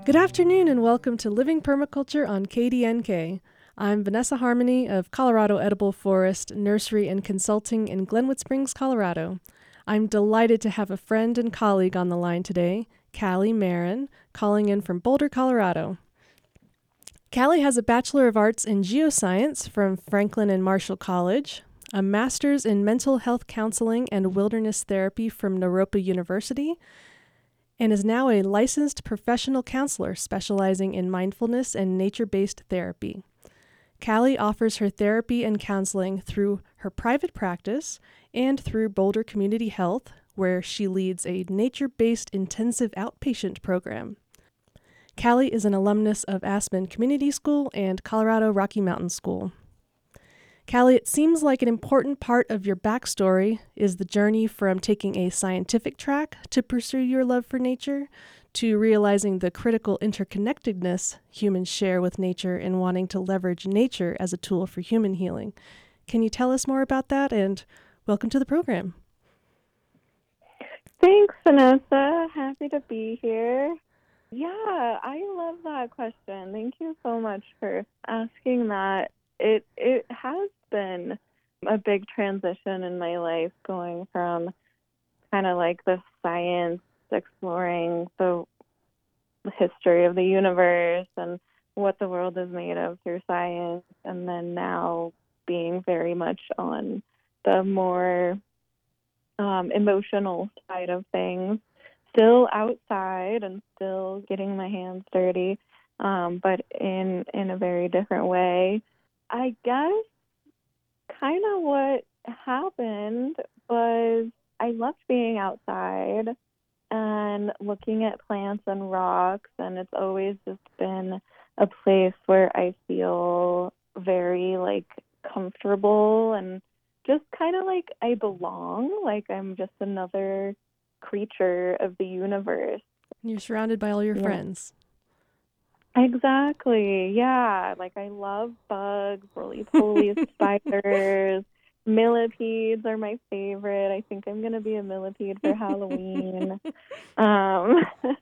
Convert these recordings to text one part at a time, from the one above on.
Good afternoon and welcome to Living Permaculture on KDNK. I'm Vanessa Harmony of Colorado Edible Forest Nursery and Consulting in Glenwood Springs, Colorado. I'm delighted to have a friend and colleague on the line today, Callie Marin, calling in from Boulder, Colorado. Callie has a Bachelor of Arts in Geoscience from Franklin and Marshall College, a Master's in Mental Health Counseling and Wilderness Therapy from Naropa University, and is now a licensed professional counselor specializing in mindfulness and nature-based therapy. Callie offers her therapy and counseling through her private practice and through Boulder Community Health, where she leads a nature-based intensive outpatient program. Callie is an alumnus of Aspen Community School and Colorado Rocky Mountain School. Callie, it seems like an important part of your backstory is the journey from taking a scientific track to pursue your love for nature to realizing the critical interconnectedness humans share with nature and wanting to leverage nature as a tool for human healing. Can you tell us more about that? And welcome to the program. Thanks, Vanessa. Happy to be here. Yeah, I love that question. Thank you so much for asking that. It has been a big transition in my life, going from kind of like the science, exploring the history of the universe and what the world is made of through science, and then now being very much on the more emotional side of things, still outside and still getting my hands dirty, but in a very different way. I guess kind of what happened was I loved being outside and looking at plants and rocks, and it's always just been a place where I feel very comfortable and just kind of like I belong, like I'm just another creature of the universe. You're surrounded by all your friends. Exactly. Yeah. Like I love bugs, roly-poly spiders. Millipedes are my favorite. I think I'm going to be a millipede for Halloween. Um,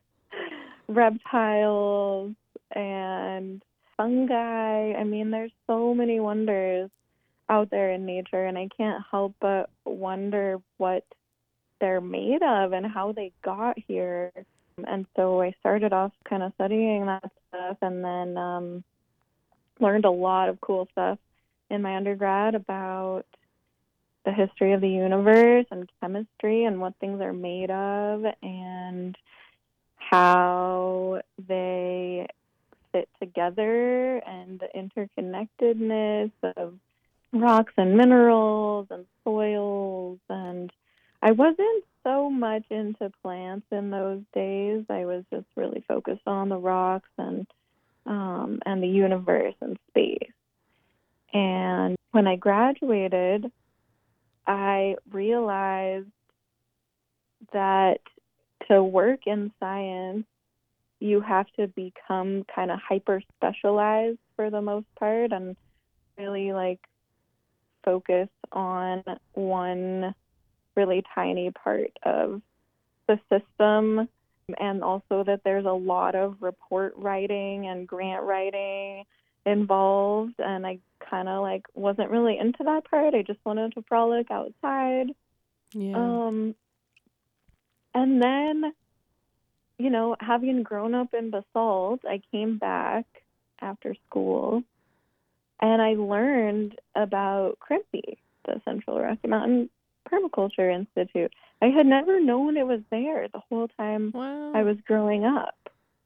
reptiles and fungi. I mean, there's so many wonders out there in nature, and I can't help but wonder what they're made of and how they got here. And so I started off kind of studying that stuff, and then learned a lot of cool stuff in my undergrad about the history of the universe and chemistry and what things are made of and how they fit together and the interconnectedness of rocks and minerals and soils. And I wasn't so much into plants in those days. I was just really focused on the rocks and the universe and space. And when I graduated, I realized that to work in science, you have to become kind of hyper specialized for the most part and really focus on one really tiny part of the system, and also that there's a lot of report writing and grant writing involved, and I kind of wasn't really into that part. I just wanted to frolic outside. Yeah. And then, having grown up in Basalt, I came back after school and I learned about CRIMPY, the Central Rocky Mountain Permaculture Institute. I had never known it was there the whole time I was growing up.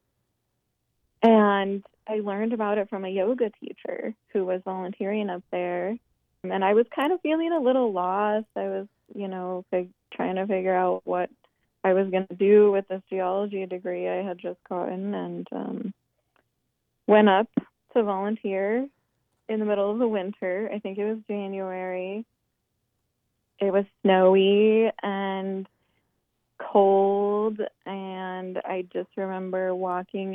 And I learned about it from a yoga teacher who was volunteering up there. And I was kind of feeling a little lost. I was, trying to figure out what I was going to do with this geology degree I had just gotten, and went up to volunteer in the middle of the winter. I think it was January. It was snowy and cold, and I just remember walking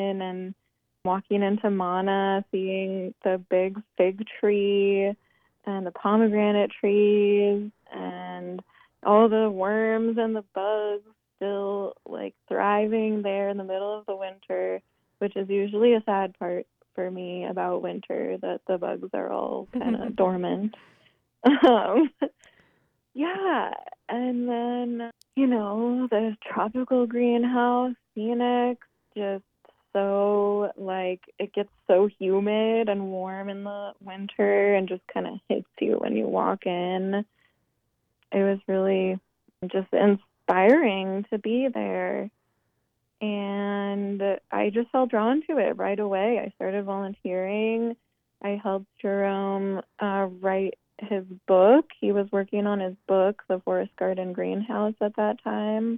into Mana, seeing the big fig tree and the pomegranate trees and all the worms and the bugs still thriving there in the middle of the winter. which is usually a sad part for me about winter, that the bugs are all kind of dormant. Um, yeah, and then, the tropical greenhouse, Phoenix, just so, like, it gets so humid and warm in the winter and just kind of hits you when you walk in. It was really just inspiring to be there. And I just felt drawn to it right away. I started volunteering. I helped Jerome write his book. He was working on his book, The Forest Garden Greenhouse, at that time.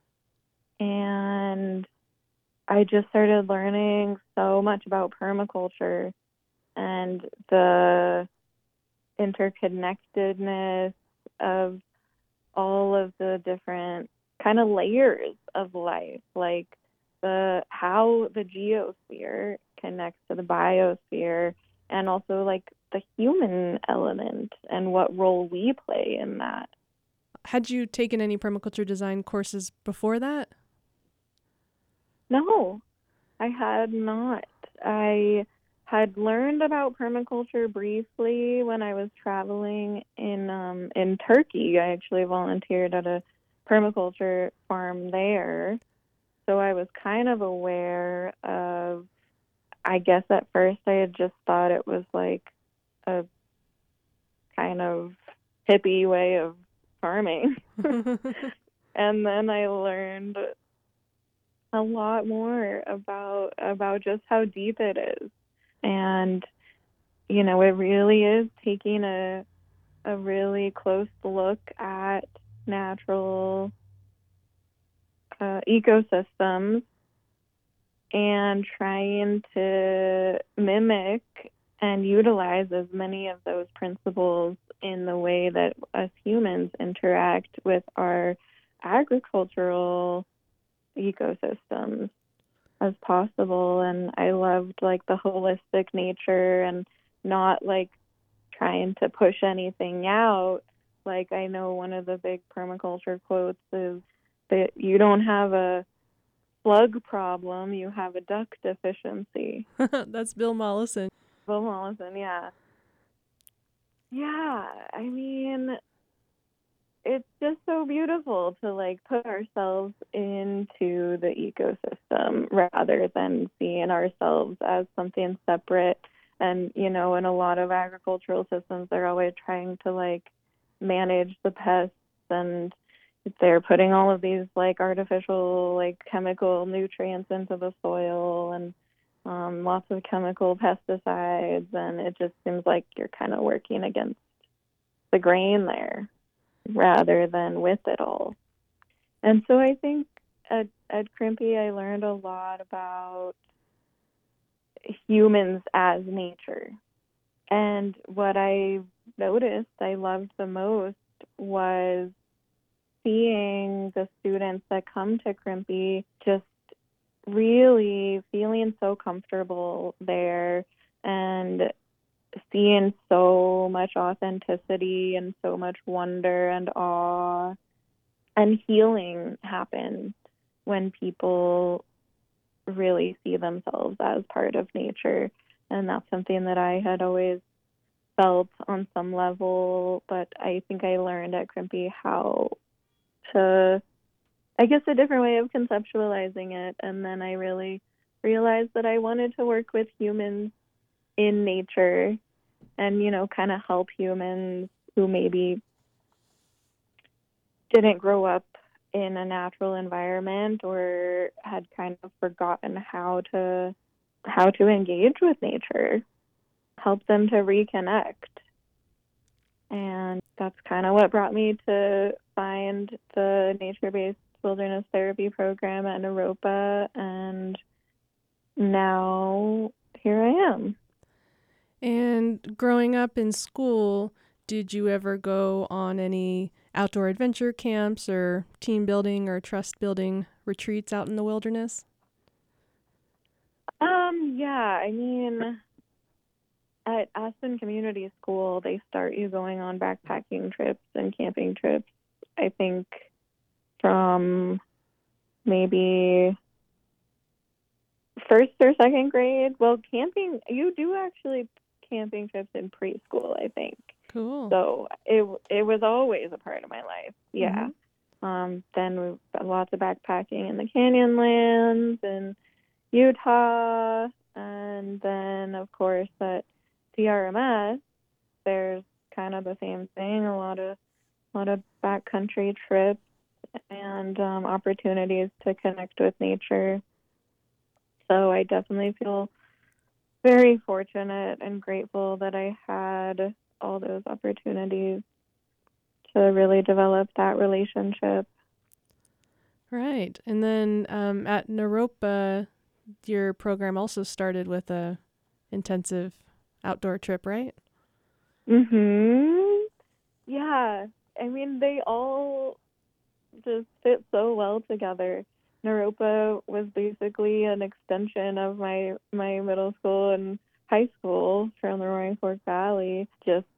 And I just started learning so much about permaculture and the interconnectedness of all of the different kind of layers of life, like how the geosphere connects to the biosphere, and also like the human element and what role we play in that. Had you taken any permaculture design courses before that? No, I had not. I had learned about permaculture briefly when I was traveling in Turkey. I actually volunteered at a permaculture farm there. So I was kind of aware of, I guess at first I had just thought it was like a kind of hippie way of farming. And then I learned a lot more about just how deep it is. And, it really is taking a really close look at natural ecosystems and trying to mimic and utilize as many of those principles in the way that us humans interact with our agricultural ecosystems as possible. And I loved like the holistic nature and not like trying to push anything out. Like, I know one of the big permaculture quotes is that you don't have a slug problem, you have a duck deficiency. That's Bill Mollison. Bill Mollison, yeah. Yeah, I mean, it's just so beautiful to like put ourselves into the ecosystem rather than seeing ourselves as something separate. And, in a lot of agricultural systems, they're always trying to like manage the pests, and they're putting all of these like artificial like chemical nutrients into the soil, and lots of chemical pesticides, and it just seems like you're kind of working against the grain there rather than with it all. And so I think at Crimpy I learned a lot about humans as nature. And what I noticed I loved the most was seeing the students that come to Crimpy just really feeling so comfortable there and seeing so much authenticity and so much wonder and awe and healing happen when people really see themselves as part of nature. And that's something that I had always felt on some level, but I think I learned at Crimpy how to, I guess, a different way of conceptualizing it. And then I really realized that I wanted to work with humans in nature and, kind of help humans who maybe didn't grow up in a natural environment or had kind of forgotten how to engage with nature, help them to reconnect. And that's kind of what brought me to find the nature-based wilderness therapy program at Naropa, and now here I am. And growing up in school, did you ever go on any outdoor adventure camps or team building or trust building retreats out in the wilderness? Yeah, I mean, at Aspen Community School, they start you going on backpacking trips and camping trips, I think, from maybe first or second grade. Well, camping, you do actually camping trips in preschool, I think. Cool. So it was always a part of my life. Yeah. Then lots of backpacking in the Canyonlands and Utah, and then of course at CRMS there's kind of the same thing, a lot of backcountry trips and opportunities to connect with nature. So I definitely feel very fortunate and grateful that I had all those opportunities to really develop that relationship. Right. And then at Naropa, your program also started with a intensive outdoor trip, right? Yeah. I mean, they all just fit so well together. Naropa was basically an extension of my middle school and high school from the Roaring Fork Valley, just,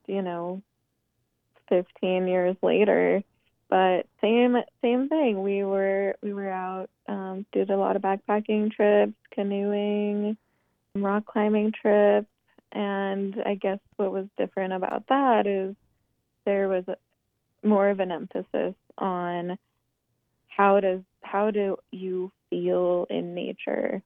15 years later. But same thing. We were out, did a lot of backpacking trips, canoeing, rock climbing trips, and I guess what was different about that is there was more of an emphasis on how do you feel in nature,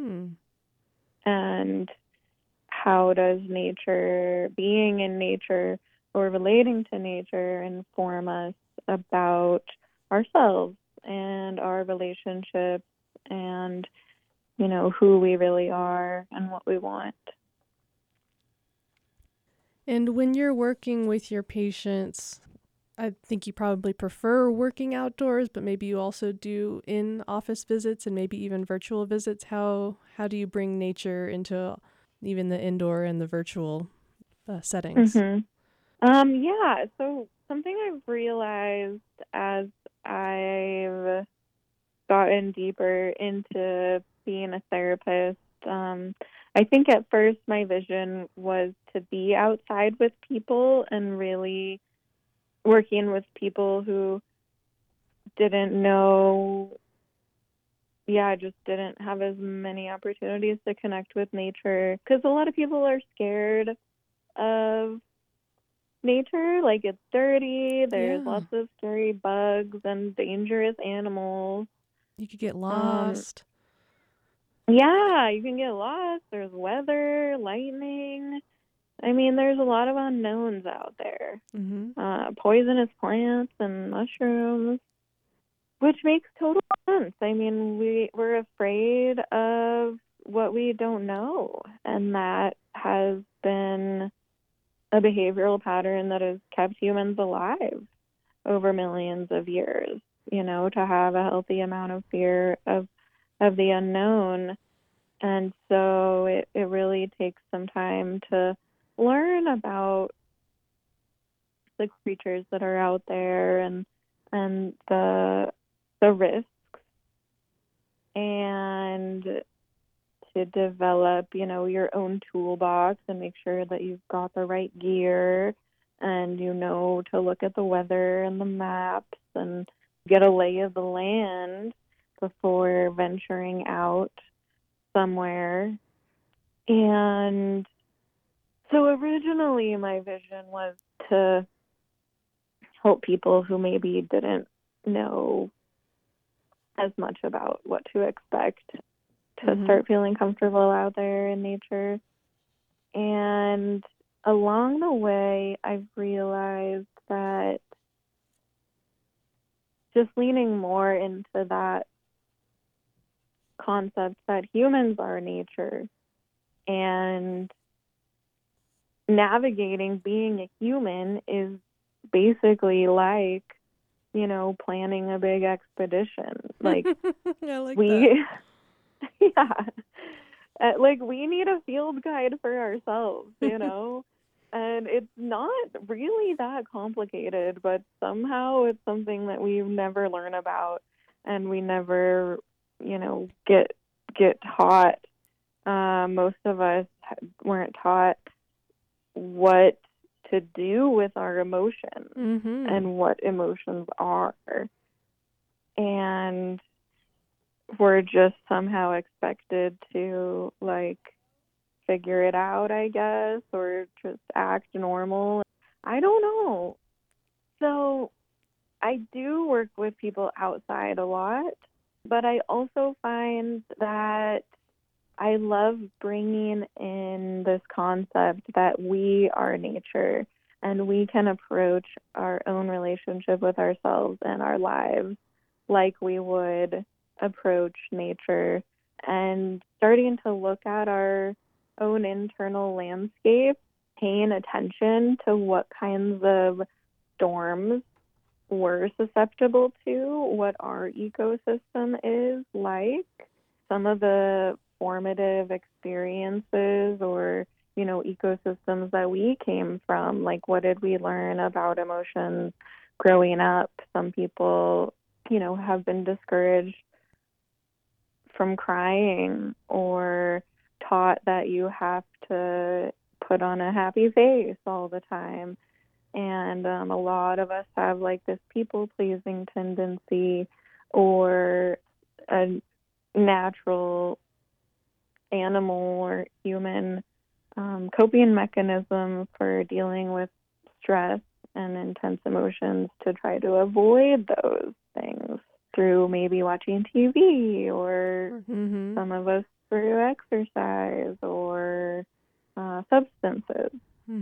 and how does nature, being in nature or relating to nature, inform us about ourselves and our relationships and who we really are and what we want. And when you're working with your patients, I think you probably prefer working outdoors, but maybe you also do in-office visits and maybe even virtual visits. How do you bring nature into even the indoor and the virtual settings? Yeah, so something I've realized as I've gotten deeper into being a therapist, I think at first my vision was to be outside with people and really working with people who didn't know, just didn't have as many opportunities to connect with nature. Because a lot of people are scared of nature. Like, it's dirty, there's lots of scary bugs and dangerous animals. You could get lost. Yeah, you can get lost. There's weather, lightning. I mean, there's a lot of unknowns out there. Poisonous plants and mushrooms, which makes total sense. I mean, we're afraid of what we don't know, and that has been a behavioral pattern that has kept humans alive over millions of years, to have a healthy amount of fear of the unknown. And so it really takes some time to learn about the creatures that are out there and the risks, and to develop, your own toolbox and make sure that you've got the right gear and to look at the weather and the maps and get a lay of the land before venturing out somewhere. And so originally my vision was to help people who maybe didn't know as much about what to expect to start feeling comfortable out there in nature. And along the way, I've realized that just leaning more into that concept that humans are nature and navigating being a human is basically like, planning a big expedition. Like, I like that. Yeah. Like, we need a field guide for ourselves, and it's not really that complicated, but somehow it's something that we never learn about and we never, get taught. Most of us weren't taught what to do with our emotions and what emotions are. And we're just somehow expected to like figure it out, I guess, or just act normal. I don't know. So I do work with people outside a lot, but I also find that I love bringing in this concept that we are nature and we can approach our own relationship with ourselves and our lives like we would approach nature, and starting to look at our own internal landscape, paying attention to what kinds of storms we're susceptible to, what our ecosystem is like, some of the formative experiences or, ecosystems that we came from. Like, what did we learn about emotions growing up? Some people, have been discouraged from crying or taught that you have to put on a happy face all the time. And a lot of us have like this people pleasing tendency or a natural animal or human coping mechanism for dealing with stress and intense emotions to try to avoid those things through maybe watching TV or some of us through exercise or substances.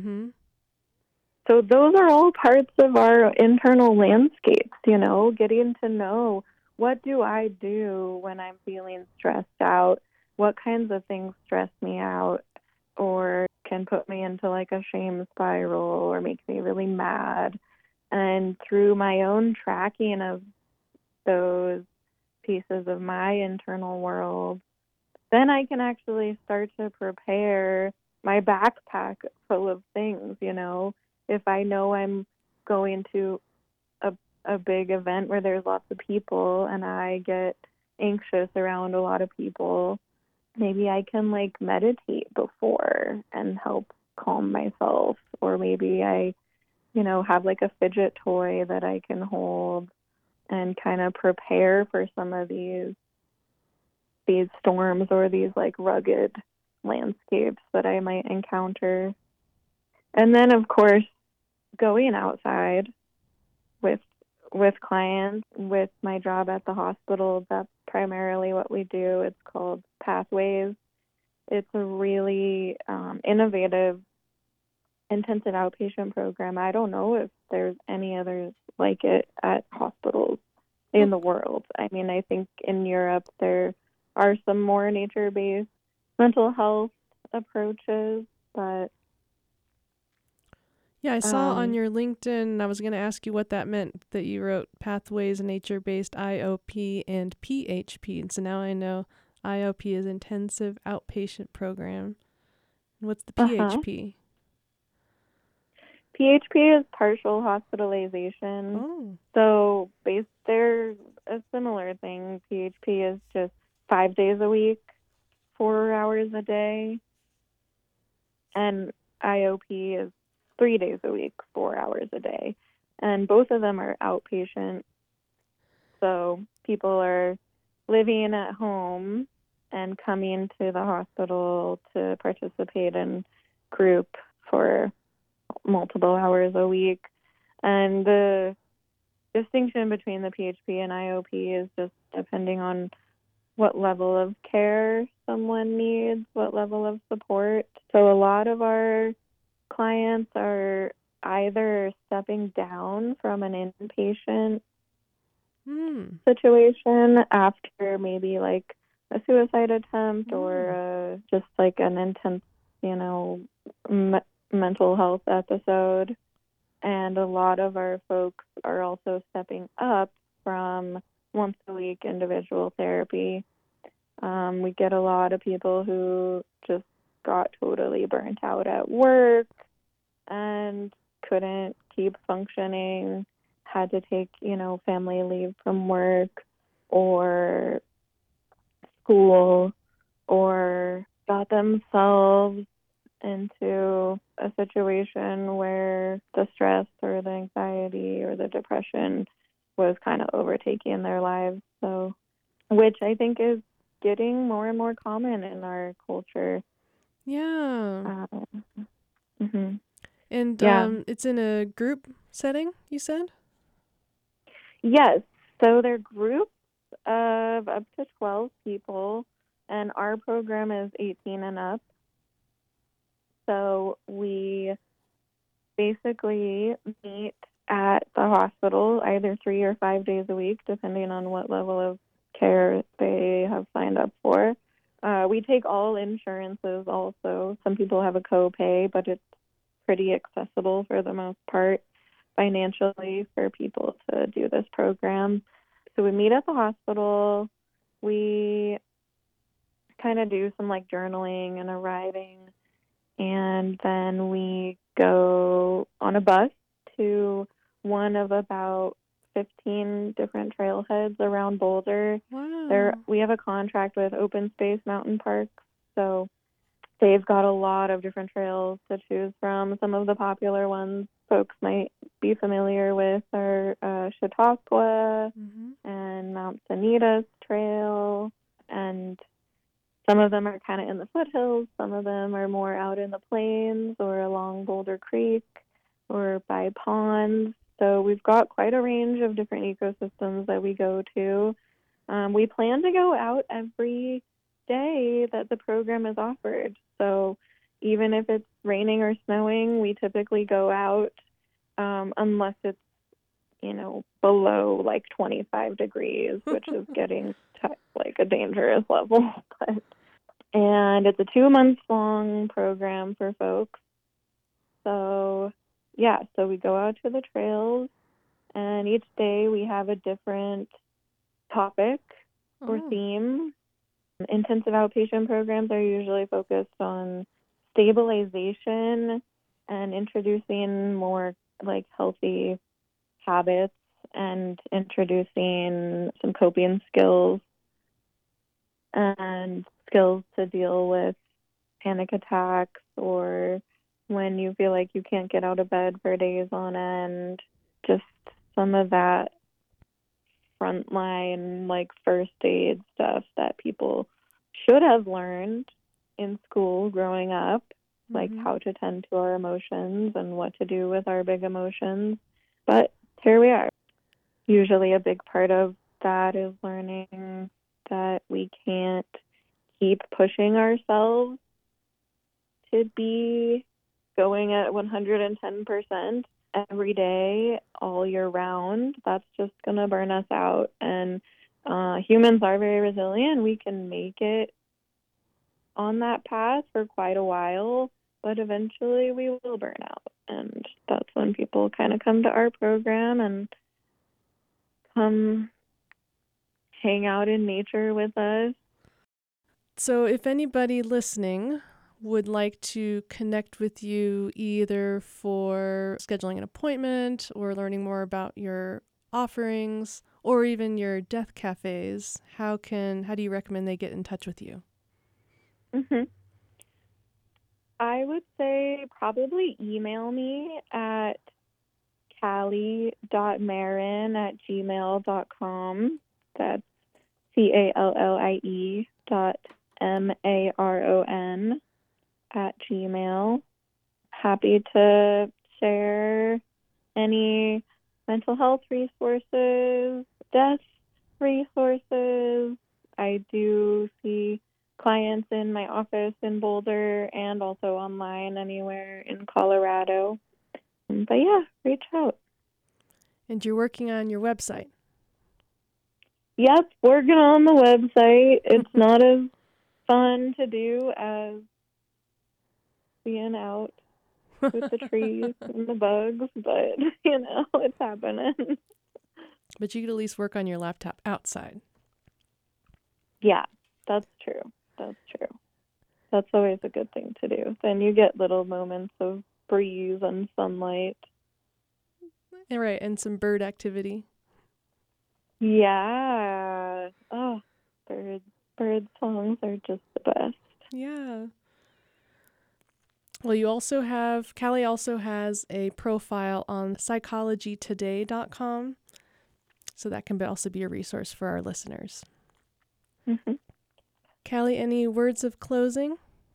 So those are all parts of our internal landscapes, getting to know, what do I do when I'm feeling stressed out? What kinds of things stress me out or can put me into like a shame spiral or make me really mad? And through my own tracking of those pieces of my internal world, then I can actually start to prepare my backpack full of things, If I know I'm going to a big event where there's lots of people and I get anxious around a lot of people, maybe I can like meditate before and help calm myself. Or maybe I, have like a fidget toy that I can hold and kind of prepare for some of these storms or these like rugged landscapes that I might encounter. And then of course going outside with clients. With my job at the hospital, that's primarily what we do. It's called Pathways. It's a really innovative intensive outpatient program. I don't know if there's any others like it at hospitals in the world. I mean, I think in Europe there are some more nature-based mental health approaches, but yeah, I saw on your LinkedIn, I was going to ask you what that meant, that you wrote Pathways, Nature-Based IOP, and PHP. And so now I know IOP is Intensive Outpatient Program. And what's the PHP? PHP is partial hospitalization. Oh. So they're a similar thing. PHP is just 5 days a week, 4 hours a day. And IOP is 3 days a week, 4 hours a day. And both of them are outpatient. So people are living at home and coming to the hospital to participate in group for multiple hours a week. And the distinction between the PHP and IOP is just depending on what level of care someone needs, what level of support. So a lot of our clients are either stepping down from an inpatient situation after maybe like a suicide attempt or just like an intense, mental health episode. And a lot of our folks are also stepping up from once a week individual therapy. We get a lot of people who just got totally burnt out at work and couldn't keep functioning, had to take, family leave from work or school, or got themselves into a situation where the stress or the anxiety or the depression was kind of overtaking their lives. So which I think is getting more and more common in our culture. Yeah. Mm-hmm. And Yeah. it's in a group setting, you said? Yes. So they're groups of up to 12 people, and our program is 18 and up. So we basically meet at the hospital either 3 or 5 days a week, depending on what level of care they have signed up for. We take all insurances also. Some people have a copay, but it's pretty accessible for the most part financially for people to do this program. So we meet at the hospital. We kind of do some like journaling and arriving, and then we go on a bus to one of about 15 different trailheads around Boulder. Wow. We have a contract with Open Space Mountain Parks, so they've got a lot of different trails to choose from. Some of the popular ones folks might be familiar with are Chautauqua and Mount Sanitas Trail, and some of them are kind of in the foothills. Some of them are more out in the plains or along Boulder Creek or by ponds. So we've got quite a range of different ecosystems that we go to. We plan to go out every day that the program is offered. So even if it's raining or snowing, we typically go out unless it's, below like 25 degrees, which is getting to like a dangerous level. And it's a 2 month-long program for folks. So, yeah, so we go out to the trails, and each day we have a different topic or theme. Intensive outpatient programs are usually focused on stabilization and introducing more like healthy habits and introducing some coping skills and skills to deal with panic attacks or when you feel like you can't get out of bed for days on end. Just some of that frontline, like first aid stuff that people should have learned in school growing up, like how to tend to our emotions and what to do with our big emotions. But here we are. Usually a big part of that is learning that we can't keep pushing ourselves to be going at 110% every day, all year round. That's just going to burn us out. And humans are very resilient. We can make it on that path for quite a while, but eventually we will burn out. And that's when people kind of come to our program and come hang out in nature with us. So if anybody listening would like to connect with you either for scheduling an appointment or learning more about your offerings or even your death cafes, how do you recommend they get in touch with you? I would say probably email me at callie.maron@gmail.com. That's CALLIE.MARON@gmail. Happy to share any mental health resources, death resources. I do see clients in my office in Boulder and also online anywhere in Colorado. But yeah, reach out. And you're working on your website. Yep, working on the website. It's not as fun to do as being out with the trees and the bugs, but it's happening. But you could at least work on your laptop outside. Yeah, that's true. That's always a good thing to do. Then you get little moments of breeze and sunlight. Right, and some bird activity. Yeah. Oh, bird songs are just the best. Yeah. Well, Callie also has a profile on psychologytoday.com, so that can also be a resource for our listeners. Hmm. Callie, any words of closing?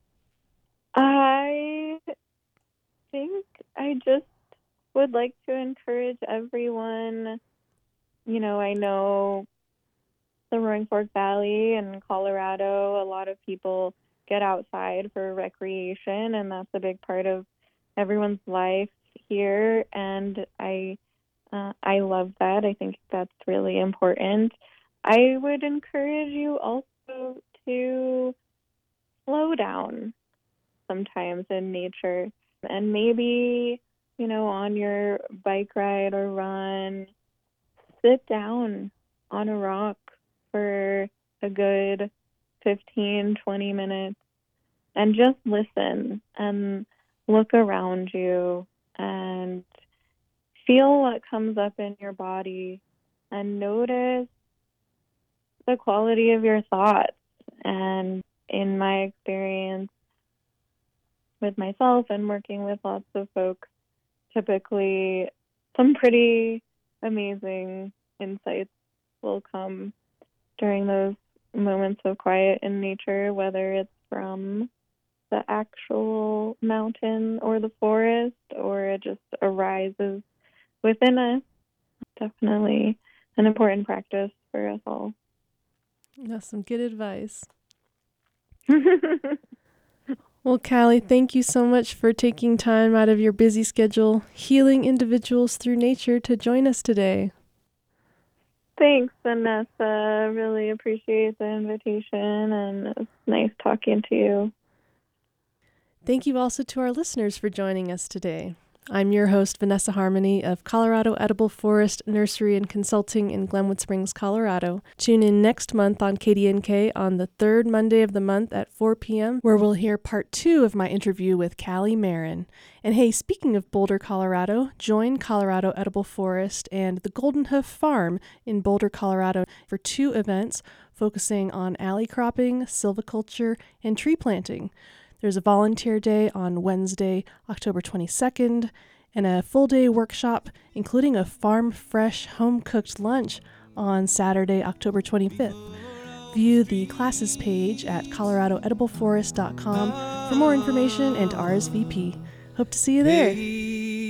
I think I just would like to encourage everyone. I know the Roaring Fork Valley in Colorado, a lot of people get outside for recreation, and that's a big part of everyone's life here. And I love that. I think that's really important. I would encourage you also to slow down sometimes in nature, and maybe, on your bike ride or run, sit down on a rock for a good 15, 20 minutes and just listen and look around you and feel what comes up in your body and notice the quality of your thoughts. And in my experience with myself and working with lots of folks, typically some pretty amazing insights will come during those moments of quiet in nature, whether it's from the actual mountain or the forest, or it just arises within us. Definitely an important practice for us all. That's some good advice. Well, Callie, thank you so much for taking time out of your busy schedule, healing individuals through nature, to join us today. Thanks, Vanessa. Really appreciate the invitation, and it's nice talking to you. Thank you also to our listeners for joining us today. I'm your host, Vanessa Harmony of Colorado Edible Forest Nursery and Consulting in Glenwood Springs, Colorado. Tune in next month on KDNK on the third Monday of the month at 4 p.m., where we'll hear part 2 of my interview with Callie Marin. And hey, speaking of Boulder, Colorado, join Colorado Edible Forest and the Golden Hoof Farm in Boulder, Colorado for 2 events focusing on alley cropping, silviculture, and tree planting. There's a volunteer day on Wednesday, October 22nd, and a full-day workshop, including a farm-fresh, home-cooked lunch on Saturday, October 25th. View the classes page at coloradoedibleforest.com for more information and RSVP. Hope to see you there.